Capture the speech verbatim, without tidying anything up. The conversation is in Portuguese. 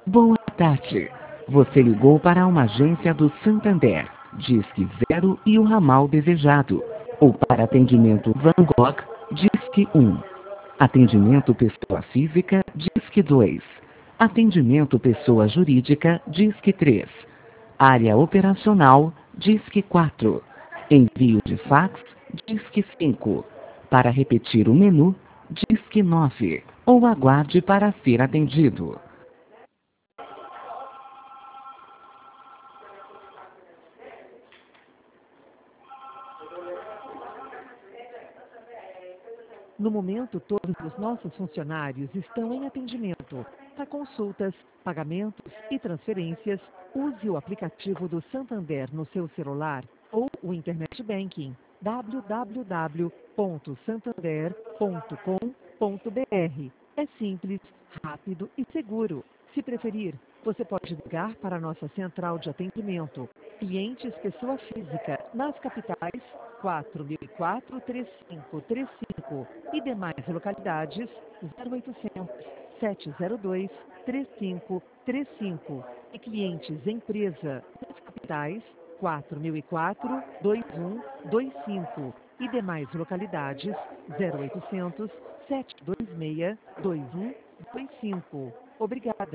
Boa tarde. Você ligou para uma agência do Santander. Disque zero e o ramal desejado. Ou para atendimento Van Gogh, Disque um. Atendimento pessoa física, Disque dois. Atendimento pessoa jurídica, Disque três. Área operacional, Disque quatro. Envio de fax, Disque cinco. Para repetir o menu, Disque nove. Ou aguarde para ser atendido. No momento, todos os nossos funcionários estão em atendimento. Para consultas, pagamentos e transferências, use o aplicativo do Santander no seu celular ou o Internet Banking w w w ponto santander ponto com ponto b r. É simples, rápido e seguro. Se preferir, você pode ligar para a nossa central de atendimento. Clientes pessoa física, nas capitais quatro mil e quatro, três cinco três cinco e demais localidades zero oitocentos, sete zero dois, três cinco três cinco e clientes empresa nas capitais quatro mil e quatro, dois um dois cinco e demais localidades zero oitocentos, sete dois seis, dois um dois cinco. Obrigada.